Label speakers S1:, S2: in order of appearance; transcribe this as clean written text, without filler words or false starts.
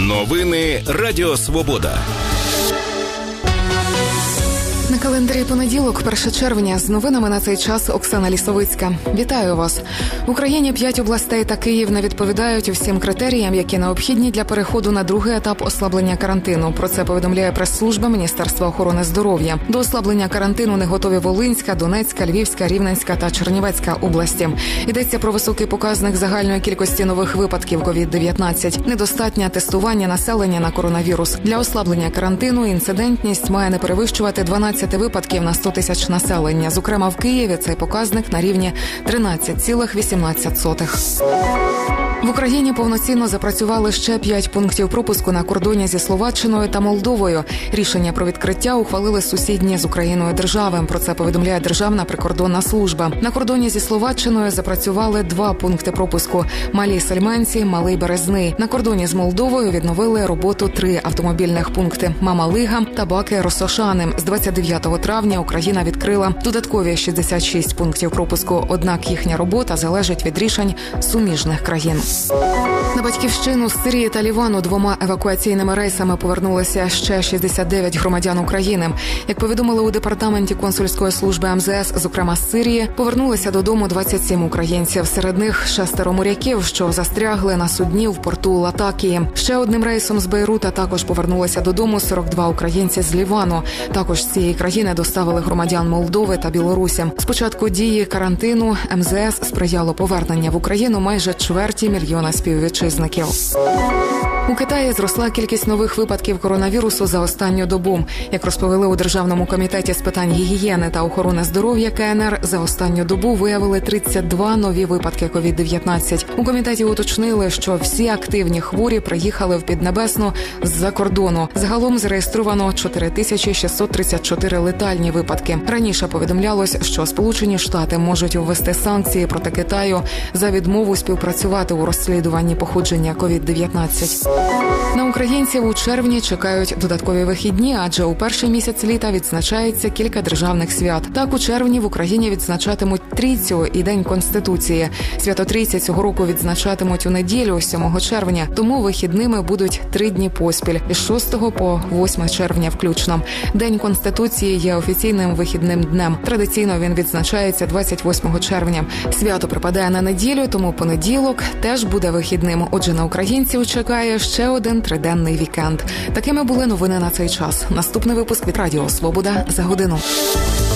S1: Новини Радіо Свобода.
S2: На календарі понеділок, 1 червня. З новинами на цей час Оксана Лісовицька. Вітаю вас. В Україні 5 областей та Київ не відповідають усім критеріям, які необхідні для переходу на другий етап ослаблення карантину. Про це повідомляє прес-служба Міністерства охорони здоров'я. До ослаблення карантину не готові Волинська, Донецька, Львівська, Рівненська та Чернівецька області. Йдеться про високий показник загальної кількості нових випадків COVID-19. Недостатнє тестування населення на коронавірус. Для ослаблення карантину інцидентність має не перевищувати 12 випадків на 100 тисяч населення. Зокрема, в Києві цей показник на рівні 13,18. В Україні повноцінно запрацювали ще 5 пунктів пропуску на кордоні зі Словаччиною та Молдовою. Рішення про відкриття ухвалили сусідні з Україною держави. Про це повідомляє Державна прикордонна служба. На кордоні зі Словаччиною запрацювали 2 пункти пропуску – Малій Сальменці, Малий Березний. На кордоні з Молдовою відновили роботу 3 автомобільних пункти – Мама Лига та Баки Росошани. З 29 травня Україна відкрила додаткові 66 пунктів пропуску. Однак їхня робота залежить від рішень суміжних країн. На батьківщину з Сирії та Лівану 2 евакуаційними рейсами повернулися ще 69 громадян України. Як повідомили у департаменті консульської служби МЗС, зокрема з Сирії, повернулися додому 27 українців. Серед них 6 моряків, що застрягли на судні в порту Латакії. Ще одним рейсом з Бейрута також повернулися додому 42 українці з Лівану. Також з цієї країни доставили громадян Молдови та Білорусі. З початку дії карантину МЗС сприяло повернення в Україну майже чверті мільйона співвітчизників. У Китаї зросла кількість нових випадків коронавірусу за останню добу. Як розповіли у Державному комітеті з питань гігієни та охорони здоров'я КНР, за останню добу виявили 32 нові випадки COVID-19. У комітеті уточнили, що всі активні хворі приїхали в Піднебесну з-за кордону. Загалом зареєстровано 4634 летальні випадки. Раніше повідомлялось, що Сполучені Штати можуть ввести санкції проти Китаю за відмову співпрацювати у розслідуванні походження COVID-19. На українців у червні чекають додаткові вихідні, адже у перший місяць літа відзначається кілька державних свят. Так, у червні в Україні відзначатимуть Трійцю і День Конституції. Свято Трійці цього року відзначатимуть у неділю, 7 червня, тому вихідними будуть 3 дні поспіль, із 6 по 8 червня включно. День Конституції є офіційним вихідним днем. Традиційно він відзначається 28 червня. Свято припадає на неділю, тому понеділок теж буде вихідним. Отже, на українців чекає ще один 3-денний вікенд. Такими були новини на цей час. Наступний випуск від Радіо Свобода за годину.